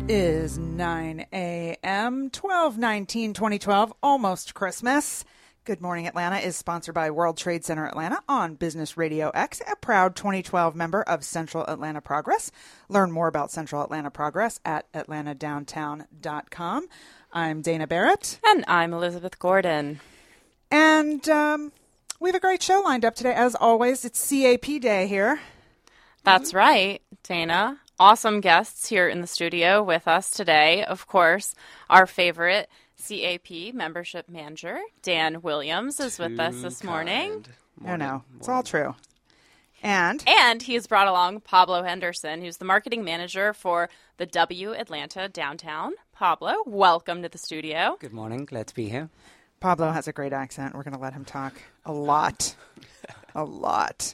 is 9 a.m., 12/19/2012, almost Christmas. Good Morning Atlanta is sponsored by World Trade Center Atlanta on Business Radio X, a proud 2012 member of Central Atlanta Progress. Learn more about Central Atlanta Progress at atlantadowntown.com. I'm Dana Barrett. And I'm Elizabeth Gordon. And we have a great show lined up today. As always, it's CAP Day here. That's right, Dana. Awesome guests here in the studio with us today. Of course, our favorite CAP membership manager, Dan Williams, is with us this morning. No, it's all true. And he's brought along Pablo Henderson, who's the marketing manager for the W Atlanta Downtown. Pablo, welcome to the studio. Good morning. Glad to be here. Pablo has a great accent. We're going to let him talk a lot. A lot.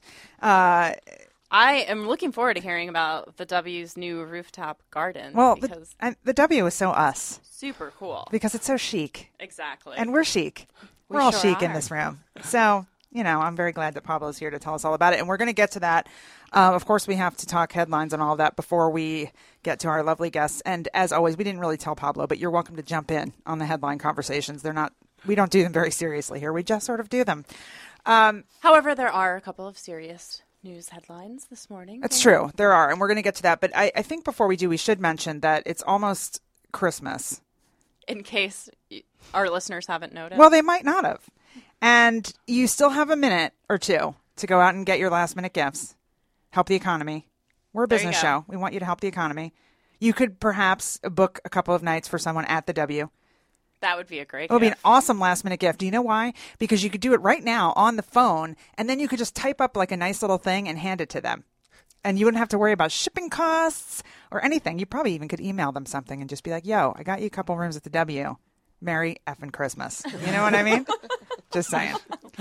I am looking forward to hearing about the W's new rooftop garden. Well, because the W is so us. super cool. Because it's so chic. Exactly. And we're chic. We're all chic in this room. So, I'm very glad that Pablo's here to tell us all about it. And we're going to get to that. Of course, we have to talk headlines and all of that before we get to our lovely guests. And as always, we didn't really tell Pablo, but you're welcome to jump in on the headline conversations. We don't do them very seriously here. We just sort of do them. However, there are a couple of serious news headlines this morning. That's true. There are, and we're going to get to that. But I think before we do, we should mention that it's almost Christmas. In case our listeners haven't noticed. Well, they might not have. And you still have a minute or two to go out and get your last-minute gifts. Help the economy. We're a business show. We want you to help the economy. You could perhaps book a couple of nights for someone at the W. That would be a great gift. It would be an awesome last-minute gift. Do you know why? Because you could do it right now on the phone, and then you could just type up like a nice little thing and hand it to them. And you wouldn't have to worry about shipping costs or anything. You probably even could email them something and just be like, yo, I got you a couple rooms at the W. Merry effing Christmas. You know what I mean? Just saying.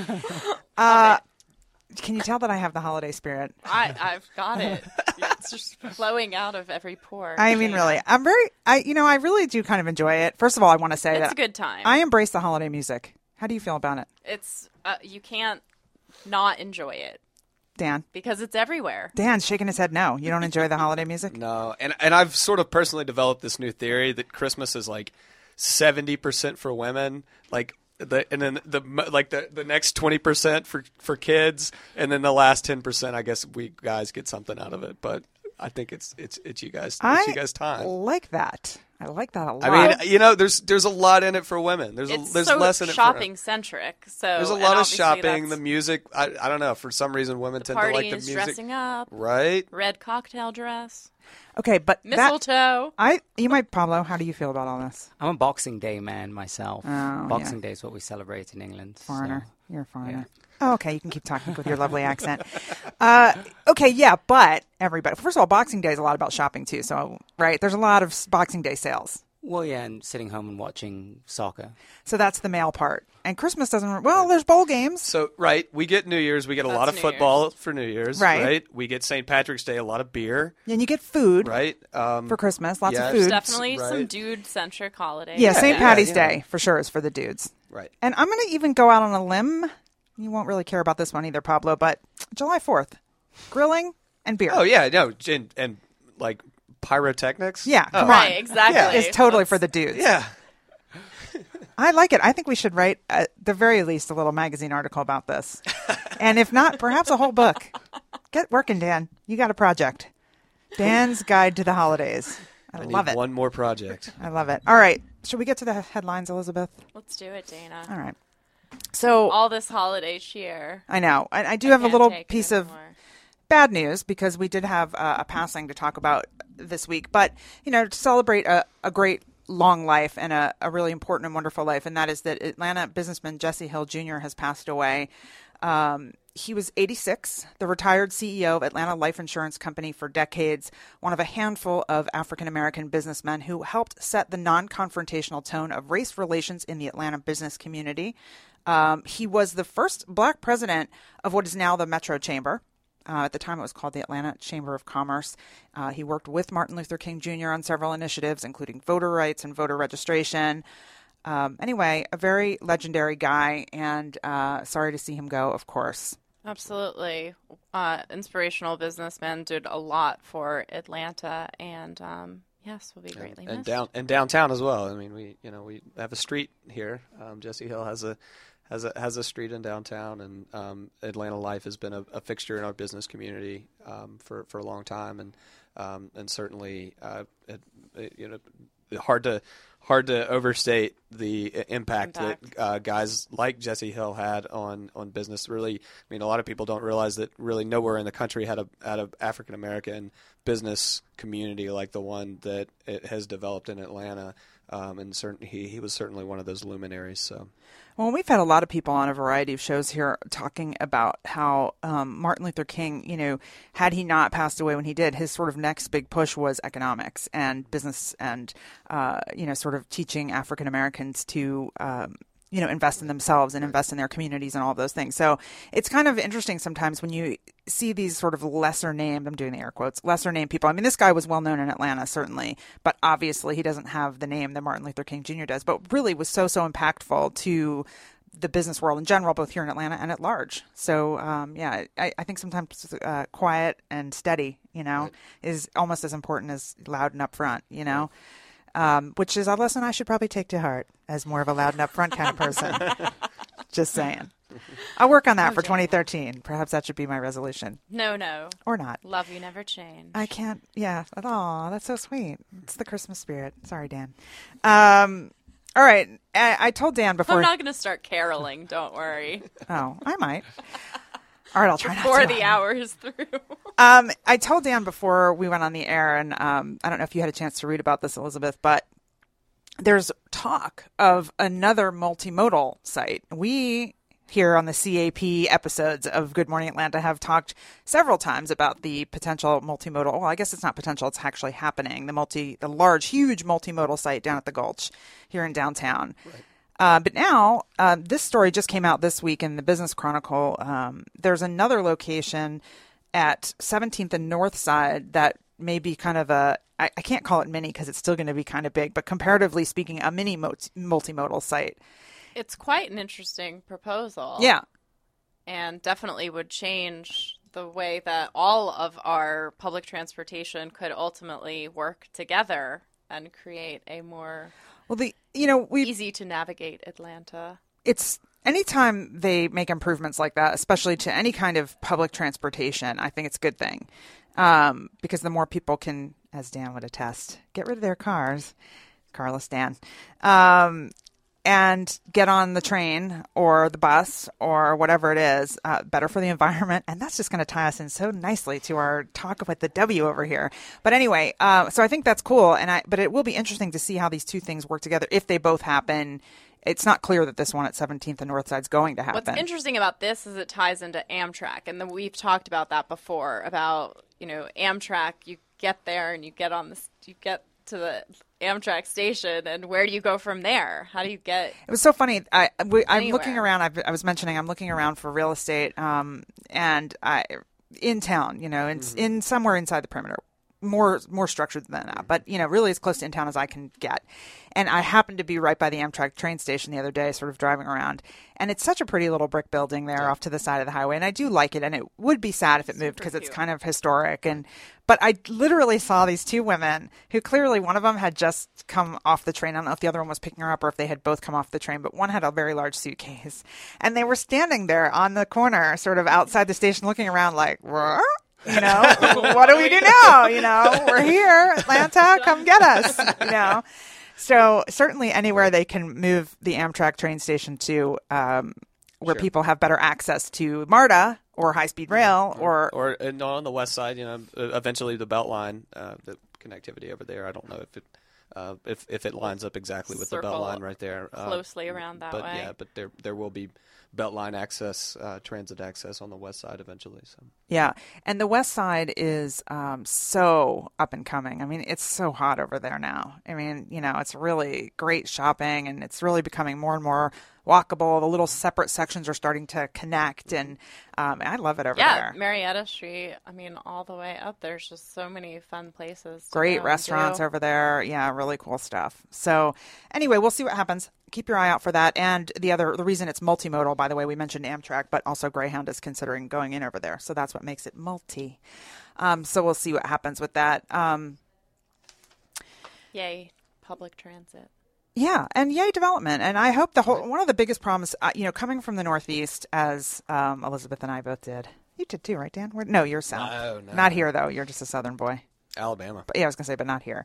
Can you tell that I have the holiday spirit? I've got it. It's just flowing out of every pore. I mean, really. I really do kind of enjoy it. First of all, I want to say that it's a good time. I embrace the holiday music. How do you feel about it? It's you can't not enjoy it. Dan? Because it's everywhere. Dan's shaking his head no. You don't enjoy the holiday music? No. And I've sort of personally developed this new theory that Christmas is like 70% for women, the next 20% for kids, and then the last 10%, I guess we guys get something out of it. But I think it's you guys. It's you guys' time. I like that. I like that a lot. I mean, there's a lot in it for women. There's so less in it shopping centric. So there's a lot of shopping. The music. I don't know. For some reason, women tend to like the music. Dressing up. Right. Red cocktail dress. Okay, but mistletoe. Pablo, how do you feel about all this? I'm a Boxing Day man myself. Oh, Boxing Day is what we celebrate in England. Foreigner. So, You're a foreigner. yeah. Oh, okay, you can keep talking with your lovely accent. Okay, yeah, but everybody. First of all, Boxing Day is a lot about shopping too. So, right, there's a lot of Boxing Day sales. Well, yeah, and sitting home and watching soccer. So that's the male part. And Christmas doesn't... Well, there's bowl games. So, right, we get New Year's. We get a lot of football for New Year's. Right. We get St. Patrick's Day, a lot of beer. And you get food. Right. For Christmas, lots of There's food. Definitely some dude-centric holidays. Yeah, St. Patty's Day, for sure, is for the dudes. Right. And I'm going to even go out on a limb. You won't really care about this one either, Pablo, but July 4th, grilling and beer. Oh, yeah, no, and like... Pyrotechnics? Yeah, come on. Right, exactly. Yeah. It's totally for the dudes. Yeah. I like it. I think we should write, at the very least, a little magazine article about this. And if not, perhaps a whole book. Get working, Dan. You got a project. Dan's Guide to the Holidays. I love it. One more project. I love it. All right. Should we get to the headlines, Elizabeth? Let's do it, Dana. All right. So all this holiday cheer. I know. I do have a little piece of bad news because we did have a passing to talk about this week, but to celebrate a great long life and a really important and wonderful life, and that is that Atlanta businessman Jesse Hill Jr. has passed away. He was 86, the retired CEO of Atlanta Life Insurance Company for decades, one of a handful of African-American businessmen who helped set the non-confrontational tone of race relations in the Atlanta business community. He was the first black president of what is now the Metro Chamber. At the time, it was called the Atlanta Chamber of Commerce. He worked with Martin Luther King Jr. on several initiatives, including voter rights and voter registration. Anyway, a very legendary guy, and sorry to see him go, of course. Absolutely. Inspirational businessman, did a lot for Atlanta, and Yes, will be greatly and missed. And downtown as well. I mean, we have a street here. Jessie Hill has a street in downtown, and Atlanta Life has been a fixture in our business community for a long time, and certainly hard to overstate the impact. That guys like Jessie Hill had on business. Really, I mean, a lot of people don't realize that really nowhere in the country had a African American business community like the one that it has developed in Atlanta. And certainly he was certainly one of those luminaries. So. Well, we've had a lot of people on a variety of shows here talking about how Martin Luther King, had he not passed away when he did, his sort of next big push was economics and business and, sort of teaching African Americans to, invest in themselves and invest in their communities and all of those things. So it's kind of interesting sometimes when you see these sort of lesser named, I'm doing the air quotes, lesser named people. I mean, this guy was well known in Atlanta, certainly, but obviously he doesn't have the name that Martin Luther King Jr. does, but really was so impactful to the business world in general, both here in Atlanta and at large. So, I think sometimes quiet and steady, is almost as important as loud and upfront, which is a lesson I should probably take to heart as more of a loud and upfront kind of person. Just saying. I'll work on that for 2013. Perhaps that should be my resolution. No. Or not. Love you never change. I can't. Yeah. Oh, that's so sweet. It's the Christmas spirit. Sorry, Dan. All right. I told Dan before. I'm not going to start caroling. Don't worry. Oh, I might. All right, I'll try before not to. Before the hour is through. I told Dan before we went on the air, and I don't know if you had a chance to read about this, Elizabeth, but there's talk of another multimodal site. We here on the CAP episodes of Good Morning Atlanta have talked several times about the potential multimodal. Well, I guess it's not potential; it's actually happening. The large, huge multimodal site down at the Gulch here in downtown. Right. But now, this story just came out this week in the Business Chronicle. There's another location at 17th and North Side that may be kind of I can't call it mini because it's still going to be kind of big, but comparatively speaking, a mini multimodal site. It's quite an interesting proposal. Yeah. And definitely would change the way that all of our public transportation could ultimately work together and create a more... easy to navigate Atlanta. It's anytime they make improvements like that, especially to any kind of public transportation, I think it's a good thing. Because the more people can, as Dan would attest, get rid of their cars, carless Dan, and get on the train or the bus or whatever it is, better for the environment. And that's just going to tie us in so nicely to our talk about the W over here. But anyway, so I think that's cool. But it will be interesting to see how these two things work together if they both happen. It's not clear that this one at 17th and Northside is going to happen. What's interesting about this is it ties into Amtrak. And we've talked about that before, about, Amtrak, you get there and you get to the Amtrak station, and where do you go from there? How do you get? It was so funny. I'm looking around. I was mentioning I'm looking around for real estate, and in town, in somewhere inside the perimeter, more structured than that, but really as close to in town as I can get. And I happened to be right by the Amtrak train station the other day, sort of driving around, and it's such a pretty little brick building there off to the side of the highway, and I do like it. And it would be sad if it moved because it's kind of historic. But I literally saw these two women who clearly one of them had just come off the train. I don't know if the other one was picking her up or if they had both come off the train, but one had a very large suitcase, and they were standing there on the corner, sort of outside the station, looking around like, what? What do we do now? We're here, Atlanta, come get us, So certainly anywhere they can move the Amtrak train station to where people have better access to MARTA or high-speed rail or on the west side, eventually the Beltline, the connectivity over there. I don't know if it lines up exactly with the Beltline right there. Closely around that way. Yeah, but there will be Beltline access, transit access on the west side eventually. So. Yeah, and the west side is so up and coming. I mean, it's so hot over there now. I mean, it's really great shopping, and it's really becoming more and more walkable. The little separate sections are starting to connect, and I love it over there. Yeah, Marietta Street, I mean, all the way up, there's just so many fun places. Great restaurants over there. Yeah, really cool stuff. So anyway, we'll see what happens. Keep your eye out for that. And the reason it's multimodal, by the way, we mentioned Amtrak, but also Greyhound is considering going in over there. So that's what makes it multi. So we'll see what happens with that. Yay, public transit. Yeah, and yay development. And I hope one of the biggest problems, coming from the Northeast, as Elizabeth and I both did. You did too, right, Dan? No, you're South. No. Not here, though. You're just a Southern boy. Alabama. But, yeah, I was going to say, but not here.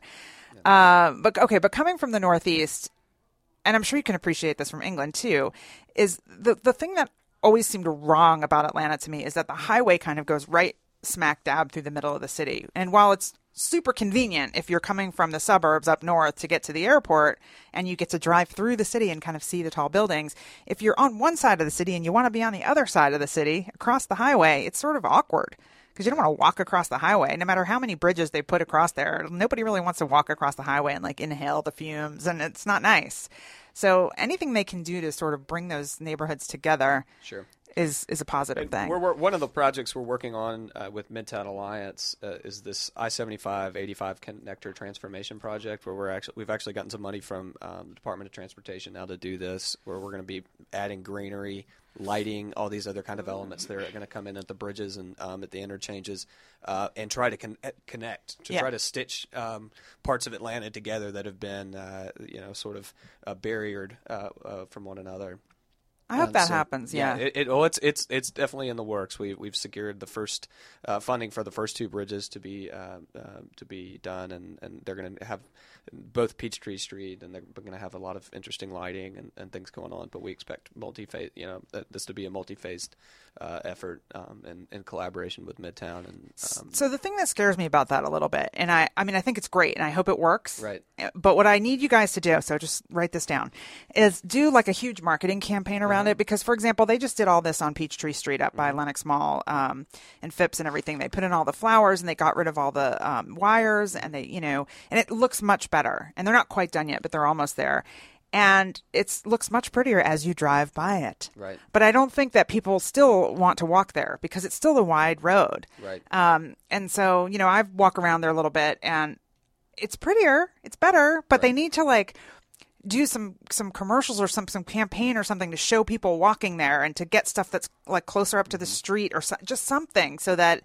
But coming from the Northeast, and I'm sure you can appreciate this from England too, is the thing that always seemed wrong about Atlanta to me is that the highway kind of goes right smack dab through the middle of the city. And while it's super convenient if you're coming from the suburbs up north to get to the airport and you get to drive through the city and kind of see the tall buildings, if you're on one side of the city and you want to be on the other side of the city across the highway, it's sort of awkward because you don't want to walk across the highway. No matter how many bridges they put across there, nobody really wants to walk across the highway and like inhale the fumes, and it's not nice. So anything they can do to sort of bring those neighborhoods together Sure. is a positive thing. We're one of the projects we're working on with Midtown Alliance is this I-75-85 connector transformation project, where we've actually gotten some money from the Department of Transportation now to do this, where we're going to be adding greenery, lighting, all these other kind of elements that are going to come in at the bridges and at the interchanges, and try to connect, try to stitch parts of Atlanta together that have been, sort of barriered from one another. I hope that happens. Yeah. It's definitely in the works. We've secured the first funding for the first two bridges to be done, and they're going to have both Peachtree Street, and they're going to have a lot of interesting lighting and things going on. But we expect this to be a multi-phased effort in collaboration with Midtown. And so the thing that scares me about that a little bit, and I think it's great, and I hope it works. Right. But what I need you guys to do, so just write this down, is do like a huge marketing campaign around it. Because, for example, they just did all this on Peachtree Street up by Lenox Mall and Phipps and everything. They put in all the flowers and they got rid of all the wires, and and it looks much better. And they're not quite done yet, but they're almost there. And it looks much prettier as you drive by it. Right. But I don't think that people still want to walk there because it's still a wide road. Right. And so, I walk around there a little bit, and it's prettier, it's better, but they need to do some commercials or some campaign or something to show people walking there and to get stuff that's like closer up to the street or just something so that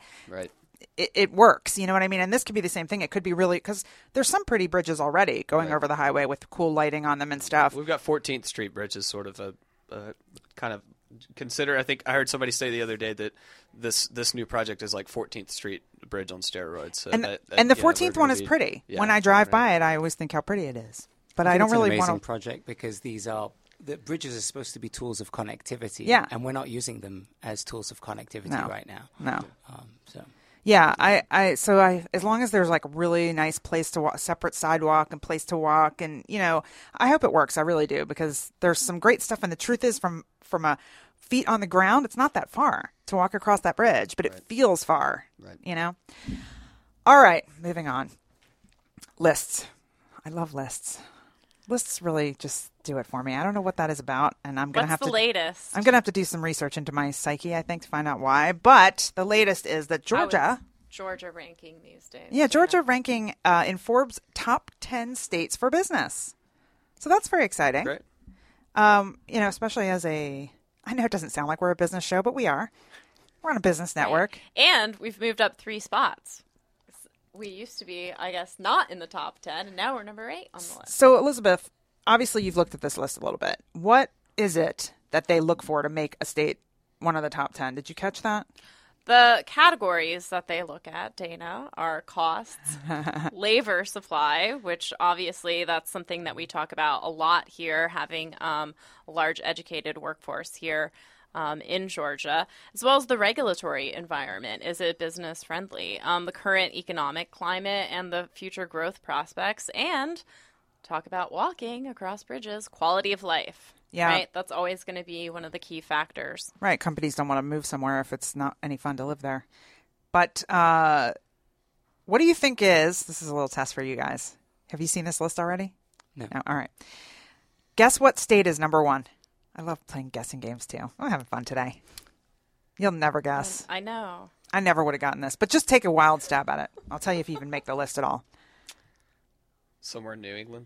it works. You know what I mean? And this could be the same thing. It could be really, because there's some pretty bridges already going over the highway with cool lighting on them and stuff. We've got 14th Street Bridge as sort of a kind of consider. I think I heard somebody say the other day that this new project is like 14th Street Bridge on steroids. So and the 14th one is pretty. When I drive by it, I always think how pretty it is. But I don't really want to. It's an amazing project because the bridges are supposed to be tools of connectivity. Yeah. And we're not using them as tools of connectivity right now. No. So. Yeah, I as long as there's like a really nice place to walk, separate sidewalk and place to walk, and I hope it works. I really do, because there's some great stuff, and the truth is, from a feet on the ground, it's not that far to walk across that bridge, but it feels far. Right. All right, moving on. Lists. I love lists. Lists really just do it for me. I don't know what that is about, and I'm going to have to. What's the latest? I'm going to have to do some research into my psyche, I think, to find out why. But the latest is that Georgia ranking these days. Yeah, Georgia ranking in Forbes' top 10 states for business. So that's very exciting. Great. Especially I know it doesn't sound like we're a business show, but we are. We're on a business network, and we've moved up 3 spots. We used to be, I guess, not in the top 10, and now we're number 8 on the list. So, Elizabeth, obviously you've looked at this list a little bit. What is it that they look for to make a state one of the top 10? Did you catch that? The categories that they look at, Dana, are costs, labor supply, which obviously that's something that we talk about a lot here, having a large educated workforce here. In Georgia, as well as the regulatory environment. Is it business friendly? The current economic climate and the future growth prospects, and talk about walking across bridges, quality of life. Yeah. Right? That's always going to be one of the key factors. Right. Companies don't want to move somewhere if it's not any fun to live there. But what do you think this is a little test for you guys. Have you seen this list already? No. All right. Guess what state is number 1? I love playing guessing games, too. I'm having fun today. You'll never guess. I know. I never would have gotten this, but just take a wild stab at it. I'll tell you if you even make the list at all. Somewhere in New England?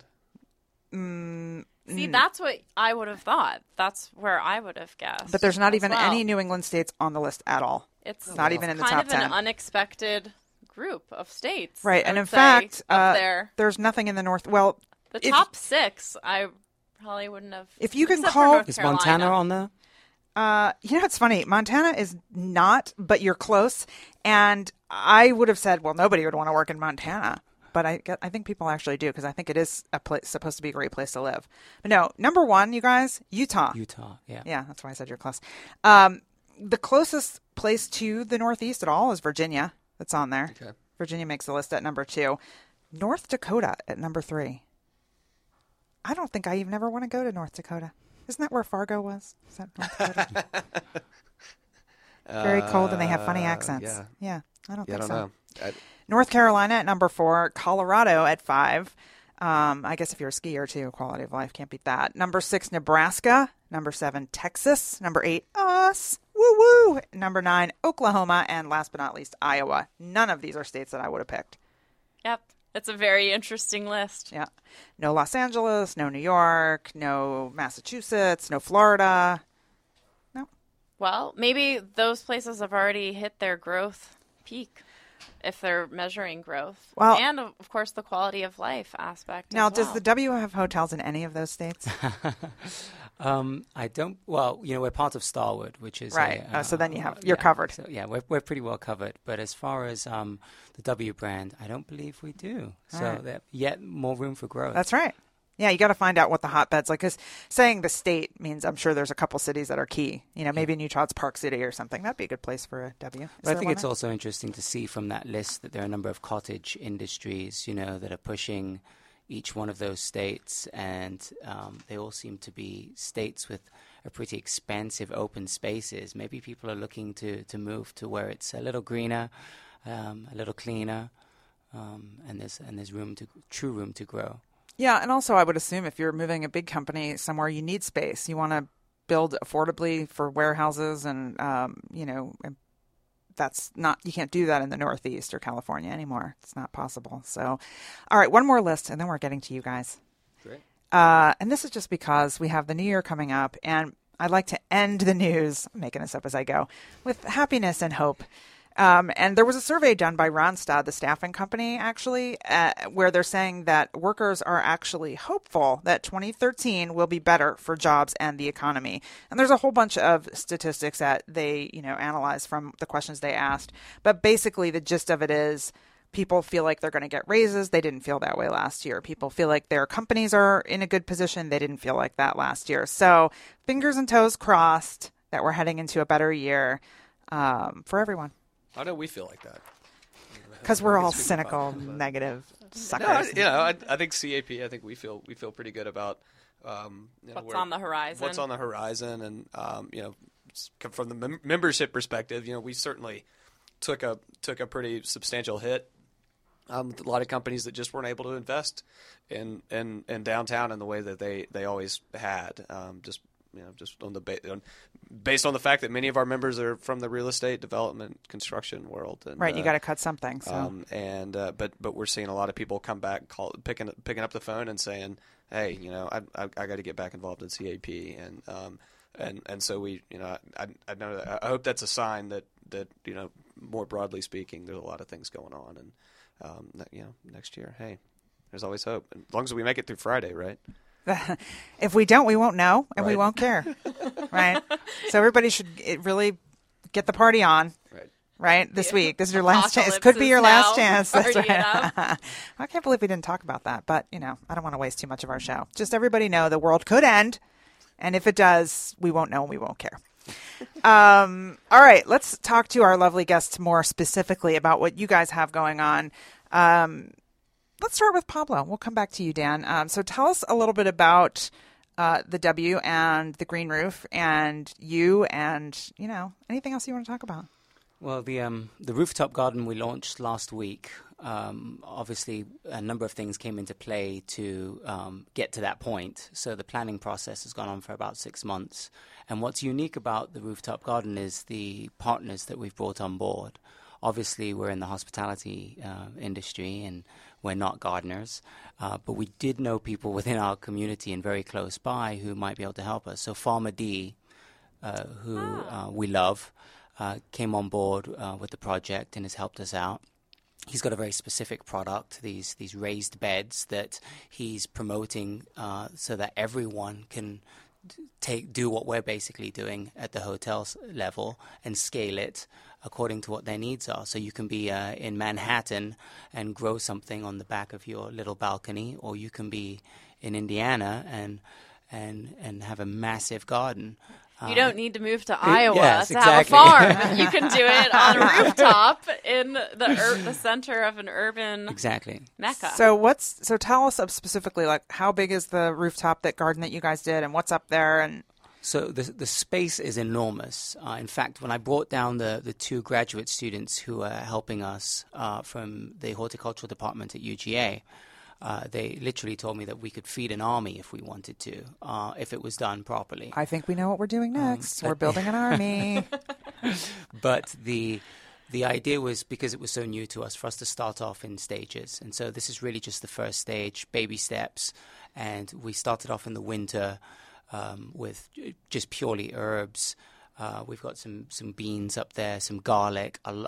See, that's what I would have thought. That's where I would have guessed. But there's not even any New England states on the list at all. It's not even in the top 10. Kind of an unexpected group of states. Right. And in say, fact, up there. there's nothing in the north. Well, The top 6, I probably wouldn't have. If you can except for call, North Is Carolina. Montana on there? it's funny. Montana is not, but you're close. And I would have said, well, nobody would want to work in Montana. But I think people actually do, because I think it is supposed to be a great place to live. But no, number 1, you guys, Utah. Utah, yeah. Yeah, that's why I said you're close. The closest place to the Northeast at all is Virginia. That's on there. Okay. Virginia makes the list at number 2. North Dakota at number 3. I don't think I even ever want to go to North Dakota. Isn't that where Fargo was? Is that North Dakota? Very cold, and they have funny accents. Yeah, I don't think so. Know. North Carolina at number 4. Colorado at 5. I guess if you're a skier too, quality of life, can't beat that. Number 6, Nebraska. Number 7, Texas. Number 8, us. Woo woo. Number 9, Oklahoma. And last but not least, Iowa. None of these are states that I would have picked. Yep. It's a very interesting list. Yeah. No Los Angeles, no New York, no Massachusetts, no Florida. No. Well, maybe those places have already hit their growth peak if they're measuring growth. Well, and, of course, the quality of life aspect Now, as does well. the W have hotels in any of those states? I don't. Well, we're part of Starwood, which is right. So then you're covered. So, yeah, we're pretty well covered. But as far as the W brand, I don't believe we do. So right. there's yet more room for growth. That's right. Yeah, you got to find out what the hotbed's like. Because saying the state means I'm sure there's a couple cities that are key. Maybe in Utah it's Park City or something. That'd be a good place for a W. But I think it's also interesting to see from that list that there are a number of cottage industries, that are pushing each one of those states, and they all seem to be states with a pretty expansive open spaces. Maybe people are looking to move to where it's a little greener, a little cleaner, and there's true room to grow. Yeah, and also I would assume if you're moving a big company somewhere, you need space. You want to build affordably for warehouses, and that's not, you can't do that in the Northeast or California anymore. It's not possible. So, all right, one more list, and then we're getting to you guys. Great. And this is just because we have the new year coming up, and I'd like to end the news, I'm making this up as I go, with happiness and hope. And there was a survey done by Randstad, the staffing company, actually, where they're saying that workers are actually hopeful that 2013 will be better for jobs and the economy. And there's a whole bunch of statistics that they, analyze from the questions they asked. But basically, the gist of it is people feel like they're going to get raises. They didn't feel that way last year. People feel like their companies are in a good position. They didn't feel like that last year. So fingers and toes crossed that we're heading into a better year for everyone. How do we feel like that? Because we're all cynical, negative suckers. No, I think CAP. I think we feel pretty good about what's on the horizon. What's on the horizon, and from the membership perspective, we certainly took a pretty substantial hit. With a lot of companies that just weren't able to invest in downtown in the way that they always had. Just on based on the fact that many of our members are from the real estate development construction world. And, right, you got to cut something. So. But we're seeing a lot of people come back, picking up the phone and saying, "Hey, I got to get back involved in CAP," and so we, I know, I hope that's a sign that more broadly speaking, there's a lot of things going on, and next year, hey, there's always hope, as long as we make it through Friday, right? If we don't, we won't know, and right. we won't care, right? So everybody should really get the party on, right? This week. This is your last chance. It could be your last chance. That's right. I can't believe we didn't talk about that, but, I don't want to waste too much of our show. Just everybody know the world could end, and if it does, we won't know and we won't care. All right, let's talk to our lovely guests more specifically about what you guys have going on. Let's start with Pablo. We'll come back to you, Dan. So tell us a little bit about the W and the Green Roof and you and, anything else you want to talk about. Well, the rooftop garden we launched last week, obviously a number of things came into play to get to that point. So the planning process has gone on for about 6 months. And what's unique about the rooftop garden is the partners that we've brought on board. Obviously, we're in the hospitality industry, and we're not gardeners, but we did know people within our community and very close by who might be able to help us. So Farmer D, who we love, came on board with the project and has helped us out. he's got a very specific product, these raised beds that he's promoting so that everyone can do what we're basically doing at the hotel level and scale it according to what their needs are. So you can be in Manhattan and grow something on the back of your little balcony, or you can be in Indiana and have a massive garden. You don't need to move to Iowa yes, to exactly. have a farm. You can do it on a rooftop in the center of an urban mecca. So tell us specifically, like, how big is the rooftop garden that you guys did, and what's up there? And so the space is enormous. In fact, when I brought down the two graduate students who are helping us from the horticultural department at UGA, they literally told me that we could feed an army if we wanted to, if it was done properly. I think we know what we're doing next. We're building an army. But the idea was, because it was so new to us, for us to start off in stages. And so this is really just the first stage, baby steps. And we started off in the winter with just purely herbs. We've got some beans up there, some garlic, a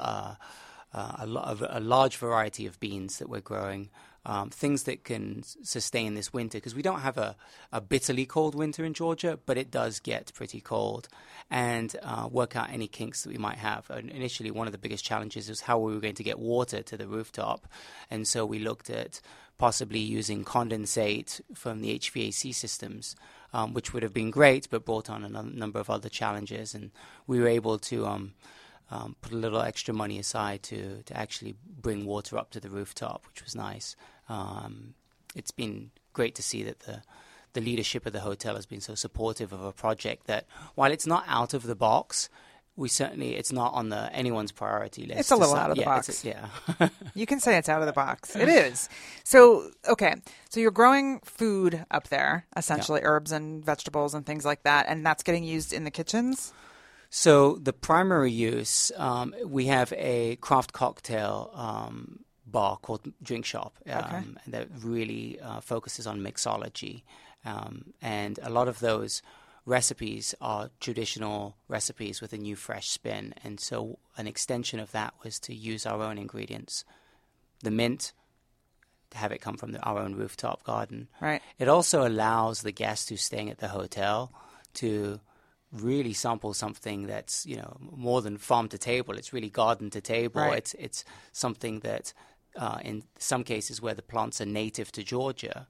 large variety of beans that we're growing. Things that can sustain this winter, because we don't have a bitterly cold winter in Georgia, but it does get pretty cold, and work out any kinks that we might have. And initially, one of the biggest challenges was how we were going to get water to the rooftop, and so we looked at possibly using condensate from the HVAC systems, which would have been great, but brought on a number of other challenges, and we were able to put a little extra money aside to actually bring water up to the rooftop, which was nice. It's been great to see that the leadership of the hotel has been so supportive of a project that, while it's not out of the box, it's not on anyone's priority list. It's a little out of the box. Yeah. You can say it's out of the box. It is. So, okay. So you're growing food up there, essentially herbs and vegetables and things like that, and that's getting used in the kitchens? So the primary use, we have a craft cocktail bar called Drink Shop that really focuses on mixology. And a lot of those recipes are traditional recipes with a new fresh spin. And so an extension of that was to use our own ingredients. The mint, to have it come from our own rooftop garden. Right. It also allows the guests who's staying at the hotel to really sample something that's, more than farm to table. It's really garden to table. Right. It's something that, in some cases where the plants are native to Georgia,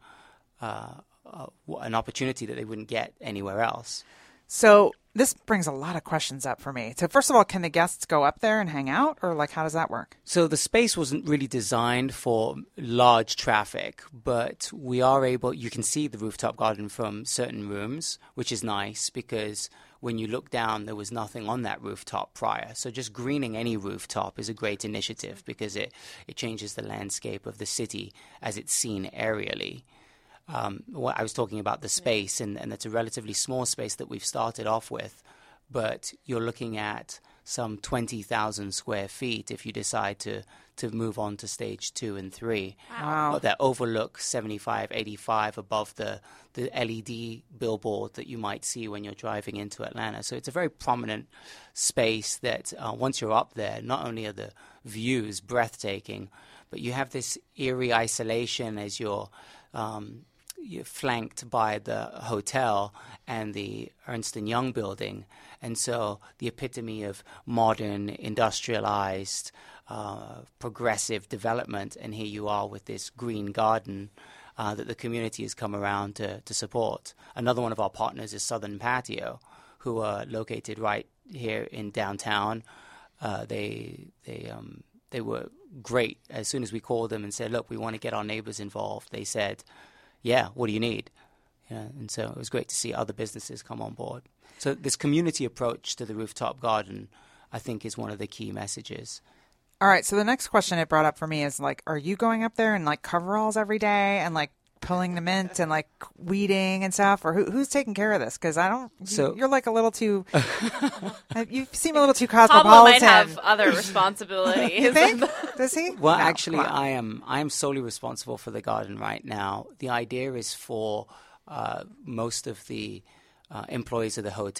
an opportunity that they wouldn't get anywhere else. So this brings a lot of questions up for me. So first of all, can the guests go up there and hang out, or how does that work? So the space wasn't really designed for large traffic, but we are able, you can see the rooftop garden from certain rooms, which is nice because when you look down, there was nothing on that rooftop prior. So just greening any rooftop is a great initiative because it changes the landscape of the city as it's seen aerially. I was talking about the space, and it's a relatively small space that we've started off with, but you're looking at some 20,000 square feet if you decide to move on to stage 2 and 3. Wow. That overlook 75, 85 above the LED billboard that you might see when you're driving into Atlanta. So it's a very prominent space that once you're up there, not only are the views breathtaking, but you have this eerie isolation as you're flanked by the hotel and the Ernst & Young building. And so the epitome of modern, industrialized, progressive development. And here you are with this green garden that the community has come around to support. Another one of our partners is Southern Patio, who are located right here in downtown. They were great. As soon as we called them and said, look, we want to get our neighbors involved, they said, yeah, what do you need? And so it was great to see other businesses come on board. So this community approach to the rooftop garden, I think, is one of the key messages. All right. So the next question it brought up for me is are you going up there in coveralls every day and pulling the mint and weeding and stuff, or who's taking care of this? Because you're a little too. You seem a little too cosmopolitan. Pablo might have other responsibilities. You think? Does he? Well, actually, I am solely responsible for the garden right now. The idea is for most of the employees of the hotel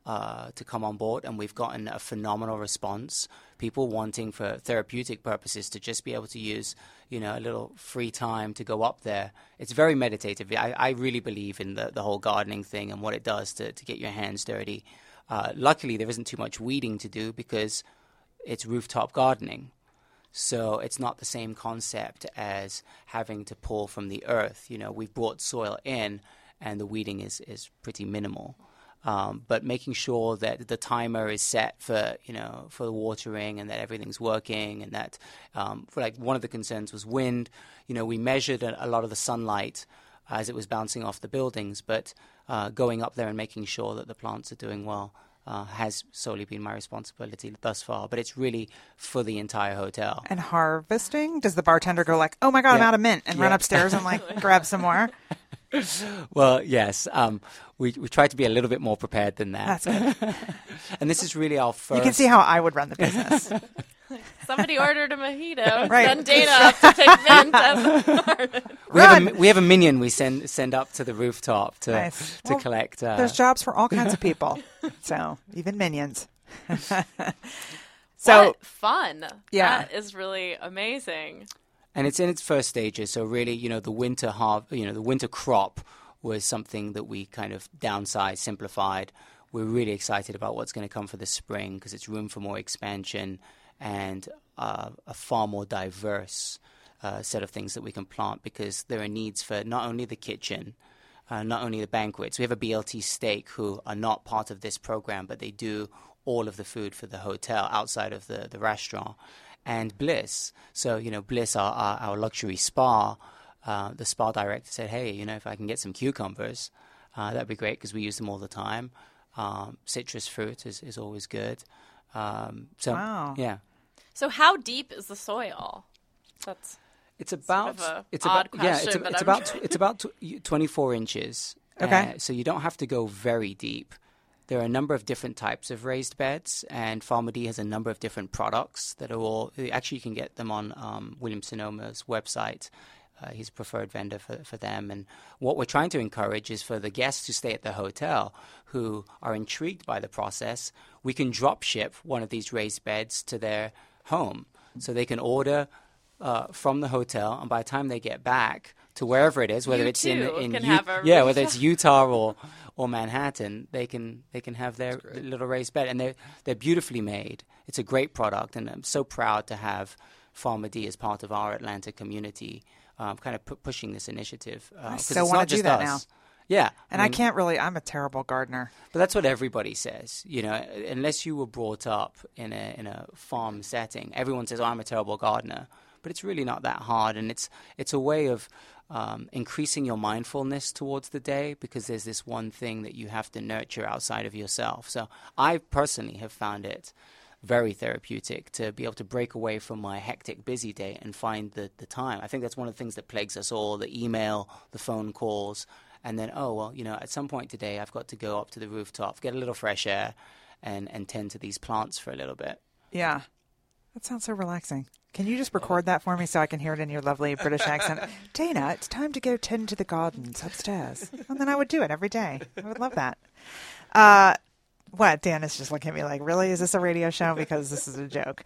to come on board, and we've gotten a phenomenal response. People wanting for therapeutic purposes to just be able to use, a little free time to go up there. It's very meditative. I really believe in the whole gardening thing and what it does to get your hands dirty. Luckily, there isn't too much weeding to do because it's rooftop gardening. So it's not the same concept as having to pull from the earth. We've brought soil in, and the weeding is pretty minimal. But making sure that the timer is set for the watering and that everything's working, and that one of the concerns was wind. We measured a lot of the sunlight as it was bouncing off the buildings, but going up there and making sure that the plants are doing well has solely been my responsibility thus far. But it's really for the entire hotel. And harvesting? Does the bartender go like, "Oh my God, I'm out of mint," and run upstairs and grab some more? Well, yes. We try to be a little bit more prepared than that. That's good. And this is really our first... You can see how I would run the business. Somebody ordered a mojito. Right. Send Dana up to take mint as a garden. We have a minion we send up to the rooftop to Nice. collect. There's jobs for all kinds of people, so even minions. So what fun! Yeah. That is really amazing. And it's in its first stages, so really, the winter crop was something that we kind of downsized, simplified. We're really excited about what's going to come for the spring because it's room for more expansion and a far more diverse set of things that we can plant, because there are needs for not only the kitchen, not only the banquets. We have a BLT Steak who are not part of this program, but they do all of the food for the hotel outside of the restaurant. And Bliss. So, Bliss, our luxury spa, the spa director said, "Hey, if I can get some cucumbers, that'd be great because we use them all the time. Citrus fruit is always good." Wow. Yeah. So how deep is the soil? It's about sort of it's odd about question, it's about 24 inches. Okay. So you don't have to go very deep. There are a number of different types of raised beds, and Farmer D has a number of different products that are all... Actually, you can get them on Williams-Sonoma's website. He's a preferred vendor for them. And what we're trying to encourage is for the guests who stay at the hotel who are intrigued by the process, we can drop ship one of these raised beds to their home. So they can order from the hotel, and by the time they get back to wherever it is, whether it's whether it's Utah or Manhattan, they can have their little raised bed, and they're beautifully made. It's a great product, and I'm so proud to have Farmer D as part of our Atlanta community, kind of pushing this initiative. I still want to do that now. Yeah, and I can't really. I'm a terrible gardener. But that's what everybody says. Unless you were brought up in a farm setting, everyone says, "Oh, I'm a terrible gardener." But it's really not that hard, and it's a way of increasing your mindfulness towards the day, because there's this one thing that you have to nurture outside of yourself. So I personally have found it very therapeutic to be able to break away from my hectic, busy day and find the time. I think that's one of the things that plagues us all, the email, the phone calls, and then, at some point today I've got to go up to the rooftop, get a little fresh air, and tend to these plants for a little bit. Yeah. That sounds so relaxing. Can you just record that for me so I can hear it in your lovely British accent? "Dana, it's time to go tend to the gardens upstairs." And then I would do it every day. I would love that. What? Dan is just looking at me like, really? Is this a radio show? Because this is a joke.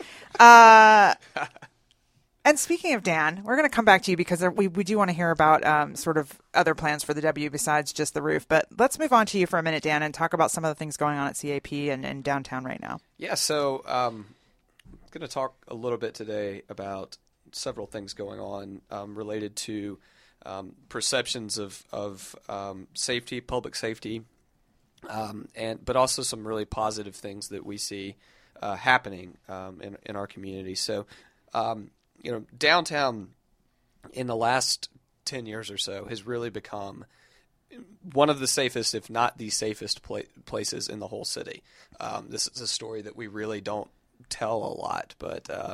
And speaking of Dan, we're going to come back to you because we do want to hear about sort of other plans for the W besides just the roof. But let's move on to you for a minute, Dan, and talk about some of the things going on at CAP and downtown right now. Yeah, so I'm going to talk a little bit today about several things going on related to perceptions of safety, public safety, but also some really positive things that we see happening in our community. So, downtown in the last 10 years or so has really become one of the safest, if not the safest places in the whole city. This is a story that we really don't tell a lot, but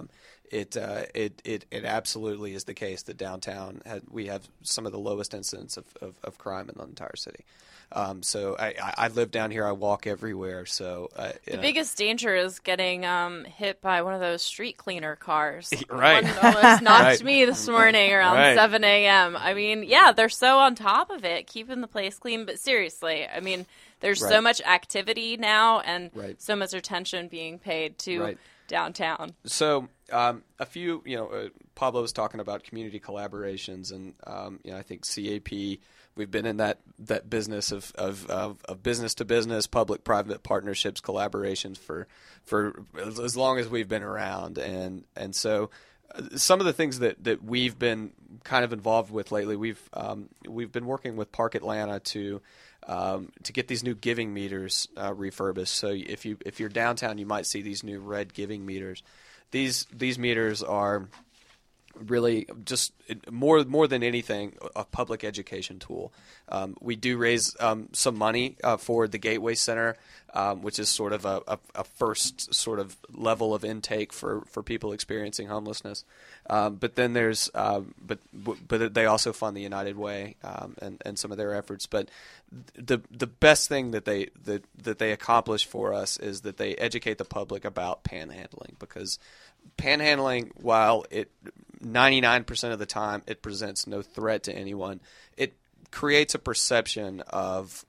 it absolutely is the case that downtown we have some of the lowest incidents of crime in the entire city. So I live down here. I walk everywhere. So the biggest danger is getting hit by one of those street cleaner cars. Right. One almost knocked me this morning around 7 a.m. I mean, yeah, they're so on top of it, keeping the place clean. But seriously, I mean, there's so much activity now and so much attention being paid to downtown. So a few, Pablo was talking about community collaborations, and I think CAP. We've been in that business of business to business, public private partnerships, collaborations for as long as we've been around, and so some of the things that we've been kind of involved with lately, we've been working with Park Atlanta to get these new giving meters refurbished. So if you're downtown, you might see these new red giving meters. These meters are really just more than anything a public education tool. We do raise some money for the Gateway Center, which is sort of a first sort of level of intake for people experiencing homelessness. But then there's but they also fund the United Way and some of their efforts. But the best thing that they accomplish for us is that they educate the public about panhandling, because panhandling, while 99% of the time it presents no threat to anyone, it creates a perception of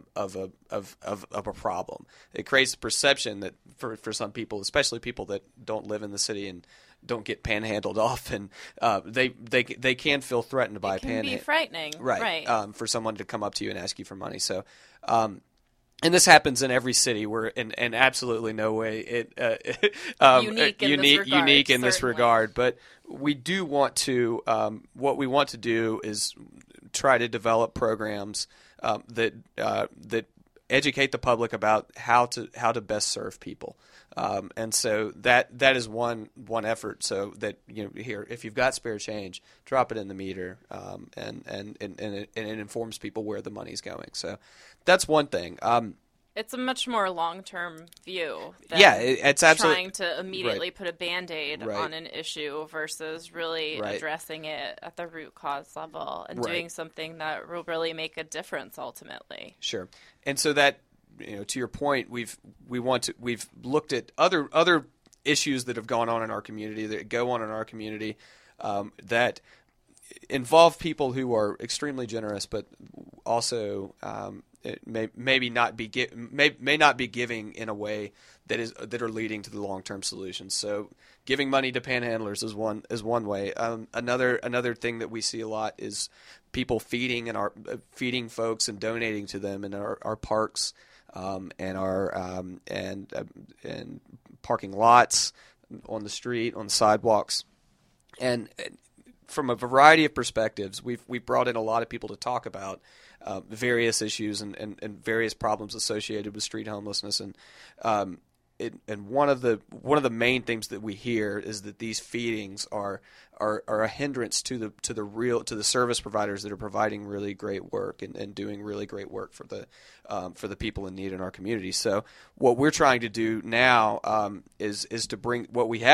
a problem. It creates a perception that for some people, especially people that don't live in the city and don't get panhandled often, they can feel threatened by panhandling. It can be frightening, right? For someone to come up to you and ask you for money. So. And this happens in every city. We're in absolutely no way unique in this regard. But we do want to. What we want to do is try to develop programs that educate the public about how to best serve people. And so that is one effort. So that here, if you've got spare change, drop it in the meter, and it informs people where the money's going. So that's one thing. It's a much more long-term view than it's absolutely trying to immediately put a Band-Aid on an issue versus really addressing it at the root cause level and doing something that will really make a difference ultimately. Sure. And so that, to your point, we've looked at other issues that have gone on in our community, that involve people who are extremely generous, but also may not be giving in a way that are leading to the long-term solutions. So giving money to panhandlers is one way. Another thing that we see a lot is people feeding folks and donating to them in our parks and our and parking lots, on the street, on the sidewalks, and from a variety of perspectives, we've brought in a lot of people to talk about various issues and various problems associated with street homelessness, and one of the main things that we hear is that these feedings are a hindrance to the service providers that are providing really great work and doing really great work for the people in need in our community. So what we're trying to do now is to bring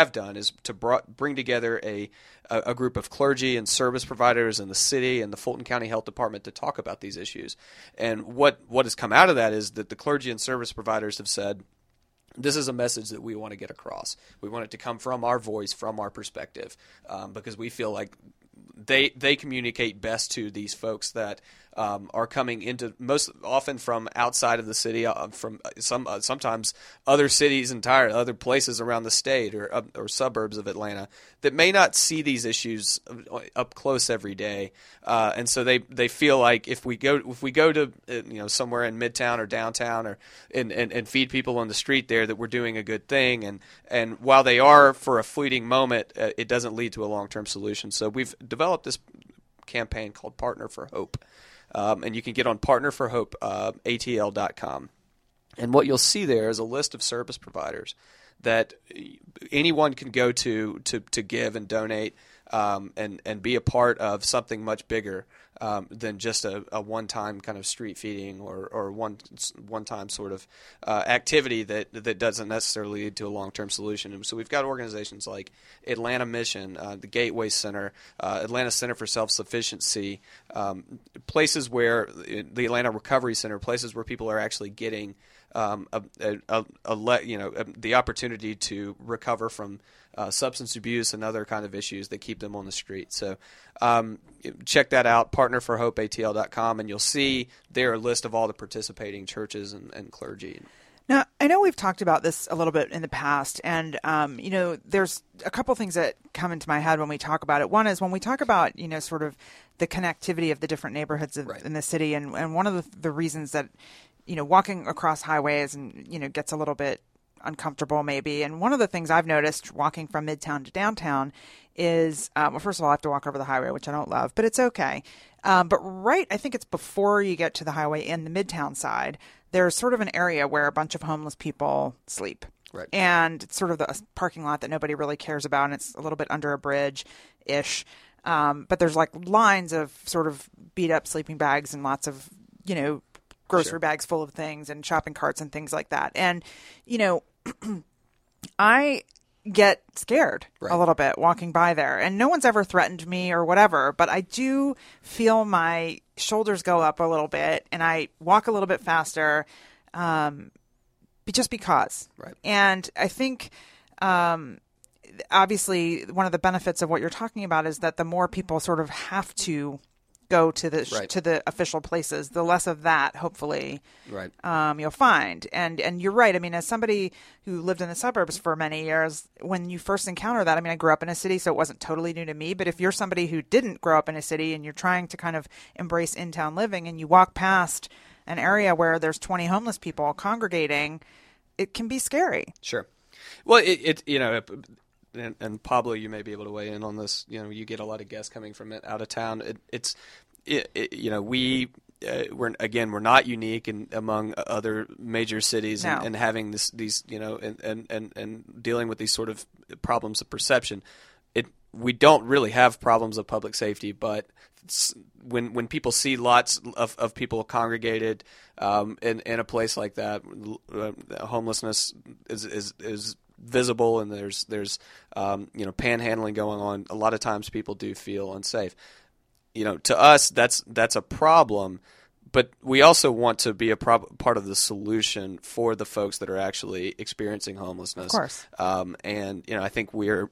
together a group of clergy and service providers in the city and the Fulton County Health Department to talk about these issues. And what has come out of that is that the clergy and service providers have said, this is a message that we want to get across. We want it to come from our voice, from our perspective, because we feel like they communicate best to these folks that are coming into, most often from outside of the city, from sometimes other cities, other places around the state or suburbs of Atlanta that may not see these issues up close every day, and so they feel like if we go to somewhere in Midtown or downtown or and feed people on the street there, that we're doing a good thing, and while they are for a fleeting moment, it doesn't lead to a long-term solution. So we've developed this campaign called Partner for Hope. And you can get on partnerforhope.atl.com. And what you'll see there is a list of service providers that anyone can go to give and donate and be a part of something much bigger than just a one-time kind of street feeding or one-time sort of activity that doesn't necessarily lead to a long-term solution. And so we've got organizations like Atlanta Mission, the Gateway Center, Atlanta Center for Self-Sufficiency, places where the Atlanta Recovery Center, places where people are actually getting the opportunity to recover from substance abuse and other kind of issues that keep them on the street. So check that out, partnerforhopeatl.com, and you'll see there a list of all the participating churches and clergy. Now, I know we've talked about this a little bit in the past, and, there's a couple things that come into my head when we talk about it. One is when we talk about, sort of the connectivity of the different neighborhoods in the city, and one of the reasons that, walking across highways and, gets a little bit uncomfortable maybe. And one of the things I've noticed walking from Midtown to downtown is, first of all, I have to walk over the highway, which I don't love, but it's okay. But I think it's before you get to the highway in the Midtown side, there's sort of an area where a bunch of homeless people sleep. Right. And it's sort of the parking lot that nobody really cares about, and it's a little bit under a bridge-ish. But there's like lines of sort of beat up sleeping bags and lots of, grocery bags full of things and shopping carts and things like that. And, I get scared a little bit walking by there, and no one's ever threatened me or whatever, but I do feel my shoulders go up a little bit and I walk a little bit faster, just because. Right. And I think, obviously one of the benefits of what you're talking about is that the more people sort of have to go to the official places, the less of that, hopefully, you'll find. And you're right. I mean, as somebody who lived in the suburbs for many years, when you first encounter that, I mean, I grew up in a city, so it wasn't totally new to me. But if you're somebody who didn't grow up in a city and you're trying to kind of embrace in-town living and you walk past an area where there's 20 homeless people congregating, it can be scary. Sure. Well, and Pablo, you may be able to weigh in on this. You get a lot of guests coming from out of town. We're not unique among other major cities and having these and dealing with these sort of problems of perception. We don't really have problems of public safety, but when people see lots of people congregated in a place like that, homelessness is visible, and there's panhandling going on. A lot of times people do feel unsafe. To us, that's a problem, but we also want to be a part of the solution for the folks that are actually experiencing homelessness. Of course. And I think we're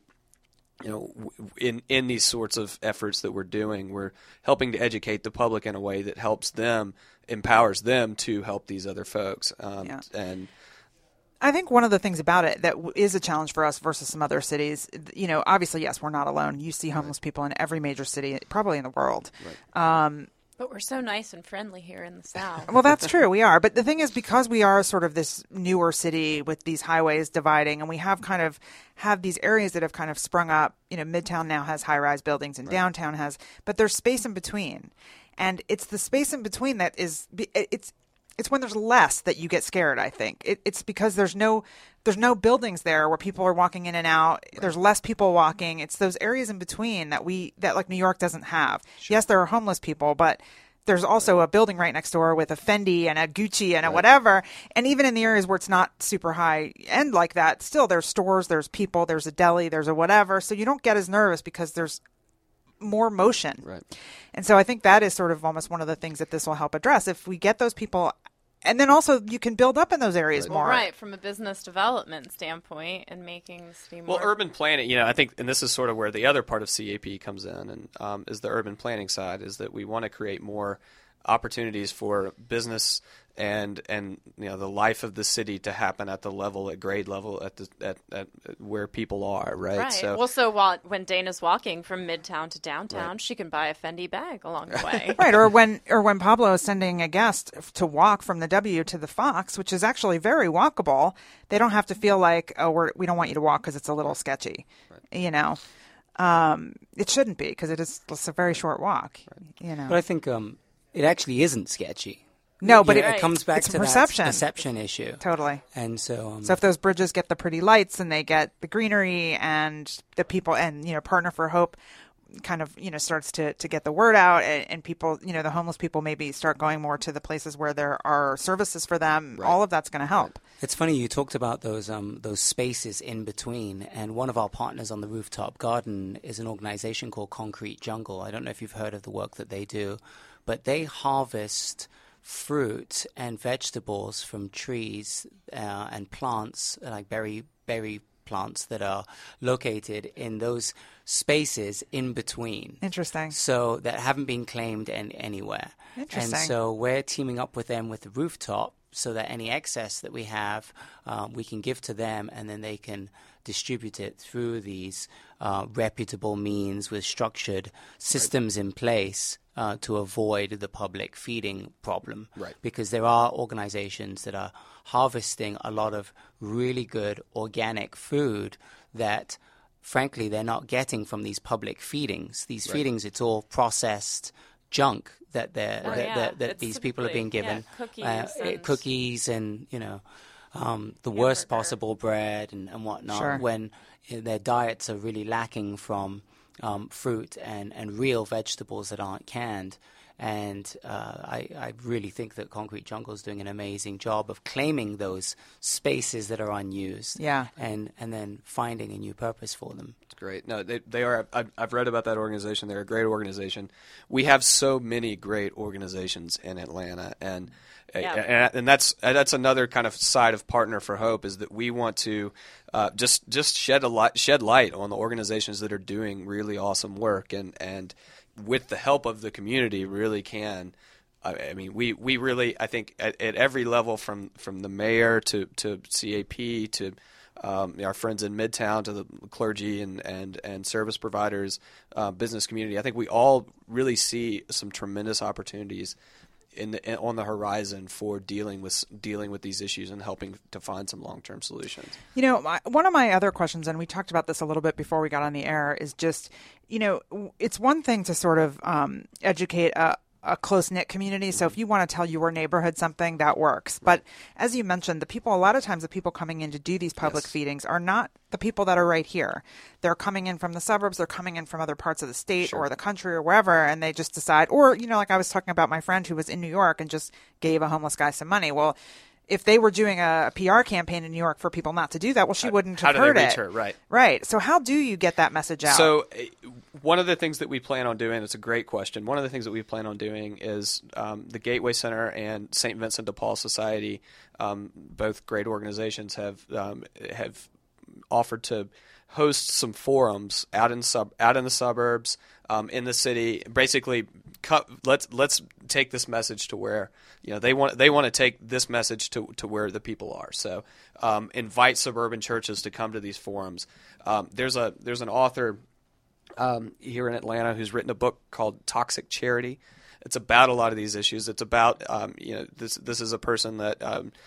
in these sorts of efforts that we're doing, we're helping to educate the public in a way that helps them, empowers them to help these other folks. And I think one of the things about it that is a challenge for us versus some other cities, obviously, yes, we're not alone. You see homeless people in every major city, probably in the world. Right. But we're so nice and friendly here in the South. Well, that's true. We are. But the thing is, because we are sort of this newer city with these highways dividing, and we have these areas that have kind of sprung up, Midtown now has high-rise buildings and downtown has, but there's space in between. And it's the space in between that is, it's when there's less that you get scared, I think. It's because there's no buildings there where people are walking in and out. Right. There's less people walking. It's those areas in between that like New York doesn't have. Sure. Yes, there are homeless people, but there's also a building right next door with a Fendi and a Gucci and a whatever. And even in the areas where it's not super high end like that, still there's stores, there's people, there's a deli, there's a whatever. So you don't get as nervous because there's more motion. Right. And so I think that is sort of almost one of the things that this will help address. If we get those people, and then also you can build up in those areas more. Right, from a business development standpoint and making the city more. Well, urban planning, I think, and this is sort of where the other part of CAP comes in, and is the urban planning side, is that we want to create more opportunities for business and the life of the city to happen at grade level at where people are, right? Right. So when Dana's walking from Midtown to downtown, she can buy a Fendi bag along the way. Right. Or when Pablo is sending a guest to walk from the W to the Fox, which is actually very walkable, they don't have to feel like, we don't want you to walk because it's a little sketchy. Right. It shouldn't be, because it's a very short walk. Right. But I think it actually isn't sketchy. No, but it comes back to that perception issue. Totally. And so if those bridges get the pretty lights and they get the greenery and the people and, Partner for Hope, kind of, starts to get the word out, and people, the homeless people maybe start going more to the places where there are services for them. Right. All of that's going to help. Right. It's funny you talked about those spaces in between, and one of our partners on the Rooftop Garden is an organization called Concrete Jungle. I don't know if you've heard of the work that they do, but they harvest fruit and vegetables from trees and plants like berry plants that are located in those spaces in between. Interesting. So that haven't been claimed anywhere. Interesting. And so we're teaming up with them with the Rooftop so that any excess that we have, we can give to them, and then they can distribute it through these reputable means with structured systems in place to avoid the public feeding problem. Right. Because there are organizations that are harvesting a lot of really good organic food that, frankly, they're not getting from these public feedings. These feedings, it's all processed junk that these people are being given. Cookies and the worst possible bread and whatnot. Sure. When their diets are really lacking from fruit and real vegetables that aren't canned. And I really think that Concrete Jungle is doing an amazing job of claiming those spaces that are unused, and then finding a new purpose for them. It's great. No, they are. I've read about that organization. They're a great organization. We have so many great organizations in Atlanta, and that's another kind of side of Partner for Hope, is that we want to just shed light on the organizations that are doing really awesome work, and with the help of the community, really can. I mean, we really, I think, at every level, from the mayor to CAP to our friends in Midtown, to the clergy and service providers, business community, I think we all really see some tremendous opportunities on the horizon for dealing with these issues and helping to find some long-term solutions. One of my other questions, and we talked about this a little bit before we got on the air, is just, it's one thing to sort of educate a close-knit community. So if you want to tell your neighborhood something, that works. But as you mentioned, a lot of times the people coming in to do these public feedings are not the people that are right here. They're coming in from the suburbs, they're coming in from other parts of the state or the country or wherever, and they just decide, or, like I was talking about my friend who was in New York and just gave a homeless guy some money. Well, if they were doing a PR campaign in New York for people not to do that, well, she wouldn't have heard it. How do they reach her? Right. So how do you get that message out? So one of the things that we plan on doing, it's a great question, one of the things that we plan on doing is the Gateway Center and St. Vincent de Paul Society, both great organizations, have offered to host some forums out in the suburbs, in the city. Basically, let's take this message to where they want to take this message to where the people are. So invite suburban churches to come to these forums. There's an author here in Atlanta who's written a book called Toxic Charity. It's about a lot of these issues. It's about this is a person that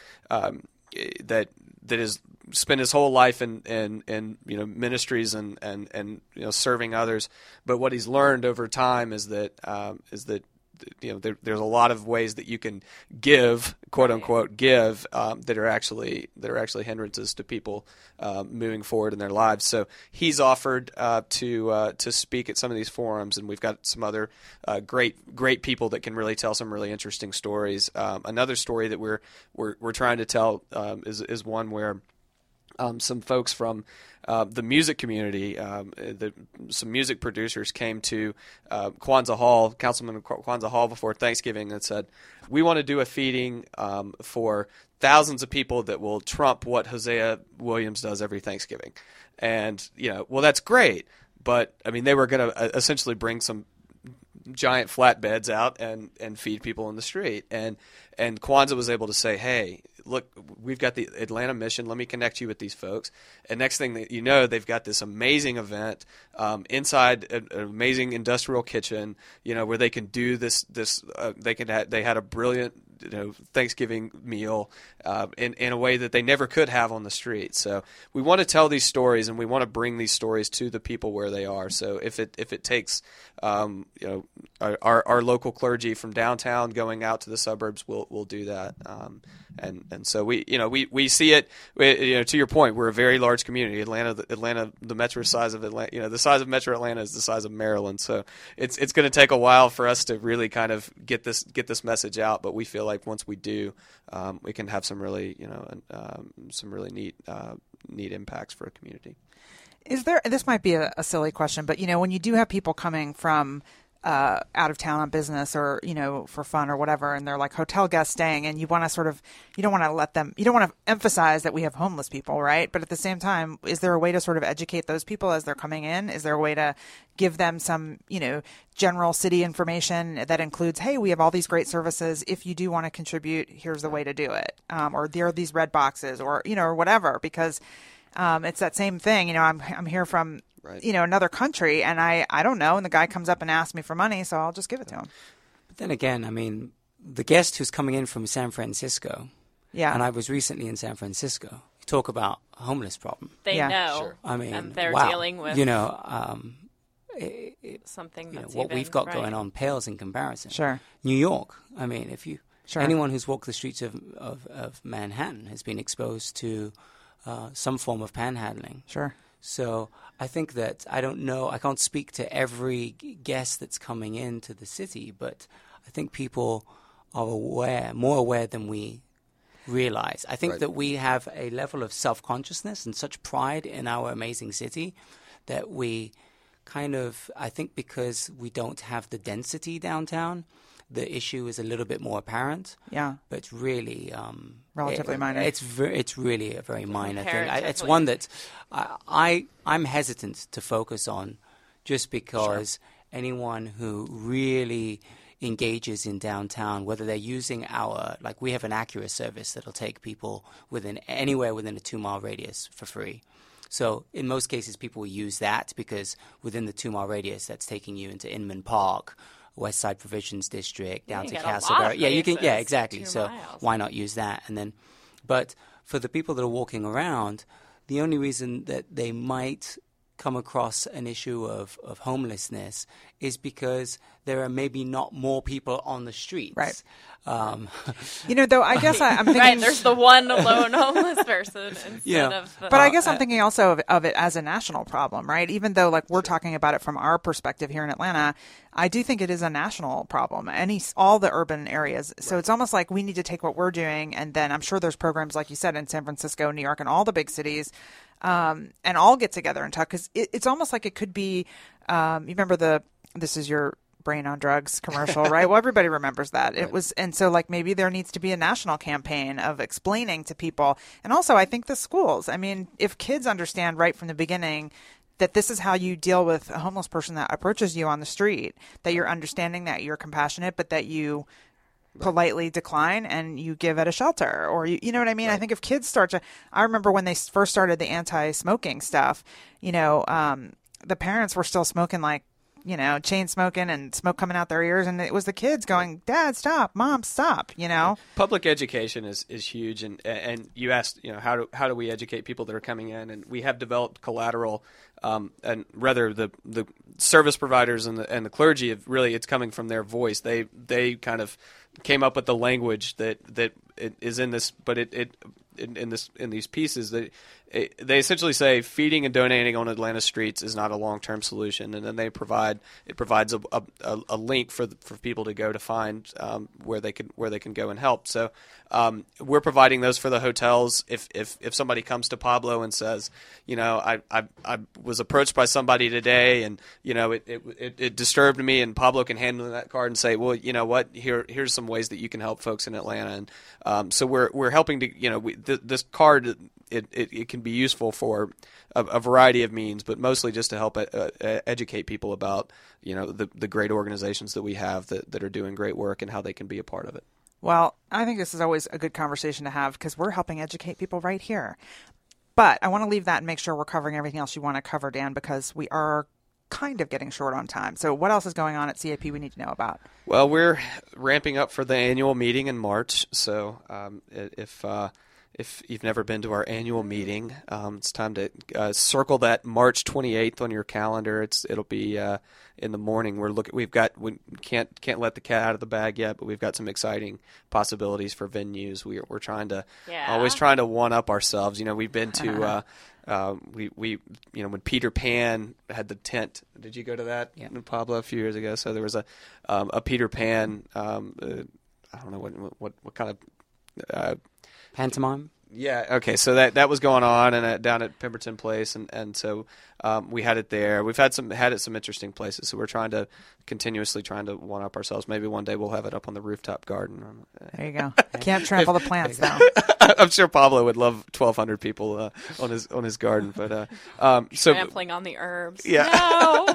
has spent his whole life in ministries and serving others. But what he's learned over time is that there's a lot of ways that you can give, quote unquote, give that are actually hindrances to people moving forward in their lives. So he's offered to speak at some of these forums, and we've got some other great people that can really tell some really interesting stories. Another story that we're trying to tell is one where some folks from the music community, some music producers came to Kwanzaa Hall, Councilman Kwanzaa Hall, before Thanksgiving and said, we want to do a feeding for thousands of people that will trump what Hosea Williams does every Thanksgiving. And, well, that's great. But, I mean, they were going to essentially bring some giant flatbeds out and feed people in the street. And Kwanzaa was able to say, hey, look, we've got the Atlanta Mission. Let me connect you with these folks. And next thing that you know, they've got this amazing event inside an amazing industrial kitchen, where they can do this. They had a brilliant Thanksgiving meal in a way that they never could have on the street. So we want to tell these stories, and we want to bring these stories to the people where they are. So if it takes our local clergy from downtown going out to the suburbs, we'll do that. And so we see it. To your point, we're a very large community. Atlanta, the metro size of Atlanta. The size of Metro Atlanta is the size of Maryland. So it's going to take a while for us to really kind of get this message out. But we feel like once we do, we can have some really neat impacts for a community. This might be a silly question, but when you do have people coming from out of town on business or for fun or whatever, and they're like hotel guests staying, and you want to you don't want to emphasize that we have homeless people, right? But at the same time, is there a way to sort of educate those people as they're coming in? Is there a way to give them some general city information that includes, hey, we have all these great services, if you do want to contribute, here's the way to do it, or there are these red boxes, or or whatever, because it's that same thing. I'm here from right. Another country, and I don't know, and the guy comes up and asks me for money, so I'll just give it to him. But then again, the guest who's coming in from San Francisco, and I was recently in San Francisco, you talk about a homeless problem. They know. Sure. And they're dealing with something that's what we've got going on pales in comparison. Sure. New York, anyone who's walked the streets of Manhattan has been exposed to some form of panhandling. Sure. So I think that I can't speak to every guest that's coming into the city, but I think people are more aware than we realize. I think that we have a level of self-consciousness and such pride in our amazing city that we I think because we don't have the density downtown, the issue is a little bit more apparent. Yeah. But it's really relatively minor. It's really a very minor thing. It's one that I'm hesitant to focus on, just because anyone who really engages in downtown, whether they're using we have an Acura service that'll take people anywhere within a 2-mile radius for free. So in most cases, people will use that because within the 2-mile radius, that's taking you into Inman Park, West Side Provisions District, down to Castleberry. Yeah, you can. Yeah, exactly. So why not use that? And then, but for the people that are walking around, the only reason that they might come across an issue of homelessness is because there are maybe not more people on the streets. Right. Though I guess I'm thinking... Right, there's the one lone homeless person instead of... But I guess I'm thinking also of it as a national problem, right? Even though we're talking about it from our perspective here in Atlanta, I do think it is a national problem, all the urban areas. So it's almost like we need to take what we're doing, and then I'm sure there's programs, like you said, in San Francisco, New York, and all the big cities, and all get together and talk, because it's almost like it could be, you remember This Is Your Brain on Drugs commercial, right? Well, everybody remembers that. It was, and so maybe there needs to be a national campaign of explaining to people. And also I think the schools, if kids understand right from the beginning that this is how you deal with a homeless person that approaches you on the street, that you're understanding, that you're compassionate, but that you politely decline and you give at a shelter, or you know what I mean? Right. I think if kids I remember when they first started the anti-smoking stuff, the parents were still smoking chain smoking and smoke coming out their ears, and it was the kids going, "Dad, stop! Mom, stop!" Public education is huge, and you asked, how do we educate people that are coming in, and we have developed collateral, and rather the service providers and the clergy have really, it's coming from their voice. They kind of came up with the language that it is in this, but in these pieces that they essentially say feeding and donating on Atlanta streets is not a long-term solution, and then it provides a link for people to go to find where they can go and help. So we're providing those for the hotels. If somebody comes to Pablo and says, I was approached by somebody today, and it disturbed me, and Pablo can hand them that card and say, well, you know what, here's some ways that you can help folks in Atlanta, and so we're helping to this card. It can be useful for a variety of means, but mostly just to help educate people about the great organizations that we have that are doing great work and how they can be a part of it. Well, I think this is always a good conversation to have because we're helping educate people right here. But I want to leave that and make sure we're covering everything else you want to cover, Dan, because we are kind of getting short on time. So what else is going on at CAP we need to know about? Well, we're ramping up for the annual meeting in March. So if you've never been to our annual meeting, it's time to circle that March 28th on your calendar. It'll be in the morning. We can't let the cat out of the bag yet, but we've got some exciting possibilities for venues. We're always trying to one up ourselves. We've been to when Peter Pan had the tent. Did you go to that, Pablo, a few years ago? So there was a Peter Pan. I don't know what kind of pantomime. Yeah. Okay. So that was going on and down at Pemberton Place, and so we had it there. We've had it some interesting places. So we're continuously trying to one up ourselves. Maybe one day we'll have it up on the rooftop garden. There you go. Can't trample the plants though. I'm sure Pablo would love 1,200 people on his garden, but so trampling on the herbs. Yeah. No.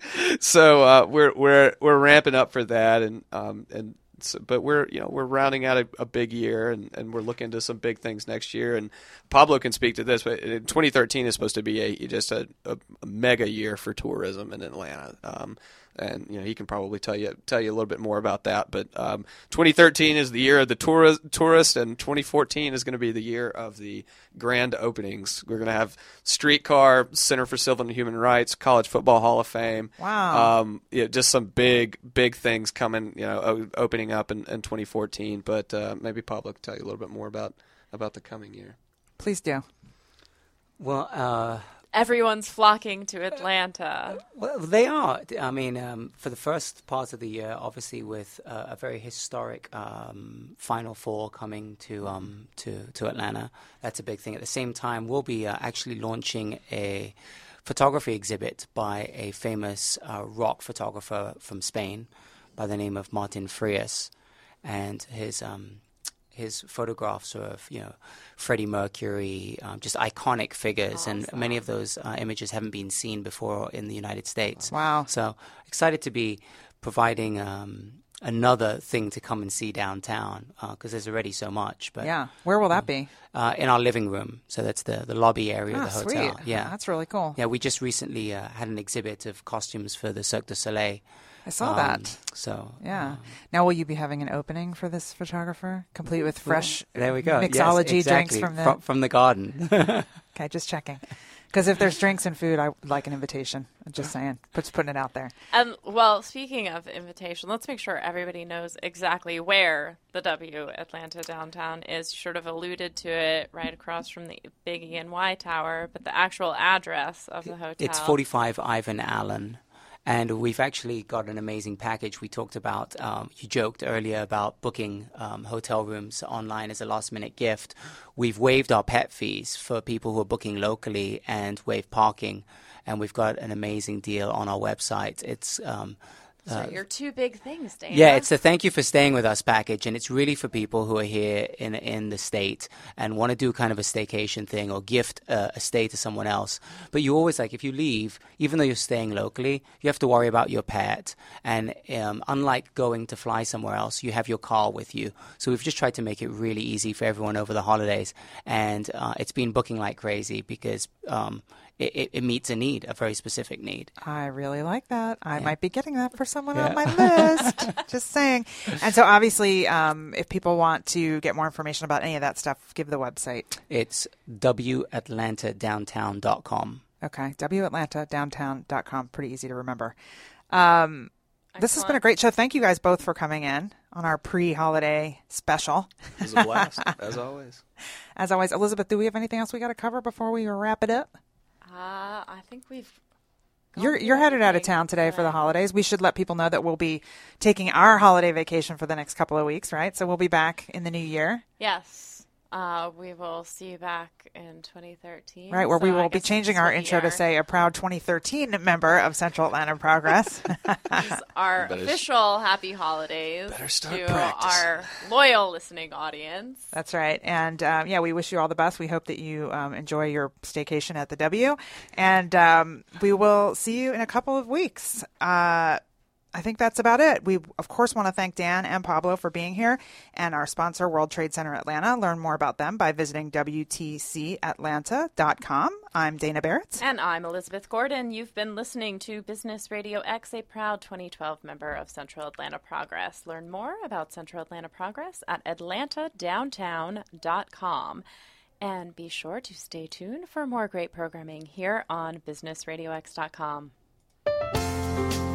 So we're ramping up for that, and. So, but we're rounding out a big year, and we're looking to some big things next year. And Pablo can speak to this, but 2013 is supposed to be just a mega year for tourism in Atlanta. And he can probably tell you a little bit more about that. But 2013 is the year of the tourist, and 2014 is going to be the year of the grand openings. We're going to have Streetcar, Center for Civil and Human Rights, College Football Hall of Fame. Wow. Just some big things coming. Opening up in 2014. But maybe Pablo can tell you a little bit more about the coming year. Please do. Well. Everyone's flocking to Atlanta. Well, they are. I mean, for the first part of the year, obviously with a very historic Final Four coming to Atlanta, that's a big thing. At the same time, we'll be actually launching a photography exhibit by a famous rock photographer from Spain by the name of Martin Frias, and his photographs of Freddie Mercury, just iconic figures, awesome. And many of those images haven't been seen before in the United States. Wow! So excited to be providing another thing to come and see downtown because there's already so much. But yeah, where will that be? In our living room. So that's the lobby area of the hotel. Sweet. Yeah, that's really cool. Yeah, we just recently had an exhibit of costumes for the Cirque du Soleil. I saw that. So yeah. Now, will you be having an opening for this photographer, complete with fresh there we go. mixology yes, exactly. drinks from the garden? Okay, just checking. Because if there's drinks and food, I would like an invitation. I'm just saying, just putting it out there. Well, speaking of invitation, let's make sure everybody knows exactly where the W Atlanta downtown is. You sort of alluded to it, right across from the big E&Y Tower, but the actual address of the hotel. It's 45 Ivan Allen. And we've actually got an amazing package. We talked about, you joked earlier about booking hotel rooms online as a last-minute gift. We've waived our pet fees for people who are booking locally and waived parking. And we've got an amazing deal on our website. It's so your two big things, Dana. Yeah, it's a thank you for staying with us package, and it's really for people who are here in the state and want to do kind of a staycation thing or gift a stay to someone else. But you always, if you leave, even though you're staying locally, you have to worry about your pet. And unlike going to fly somewhere else, you have your car with you. So we've just tried to make it really easy for everyone over the holidays. And it's been booking like crazy because it meets a need, a very specific need. I really like that. I might be getting that for someone on my list. Just saying. And so obviously, if people want to get more information about any of that stuff, give the website. It's WAtlantaDowntown.com. Okay, WAtlantaDowntown.com. Pretty easy to remember. This has been a great show. Thank you guys both for coming in on our pre-holiday special. It was a blast, as always. As always. Elizabeth, do we have anything else we got to cover before we wrap it up? I think we've... You're headed out of town today for the holidays. We should let people know that we'll be taking our holiday vacation for the next couple of weeks, right? So we'll be back in the new year. Yes. We will see you back in 2013. Right, where we will be changing our intro to say a proud 2013 member of Central Atlanta Progress. Our official happy holidays to our loyal listening audience. That's right. And we wish you all the best. We hope that you enjoy your staycation at the W. And we will see you in a couple of weeks. I think that's about it. We, of course, want to thank Dan and Pablo for being here and our sponsor, World Trade Center Atlanta. Learn more about them by visiting WTCatlanta.com. I'm Dana Barrett. And I'm Elizabeth Gordon. You've been listening to Business Radio X, a proud 2012 member of Central Atlanta Progress. Learn more about Central Atlanta Progress at atlantadowntown.com. And be sure to stay tuned for more great programming here on BusinessRadioX.com.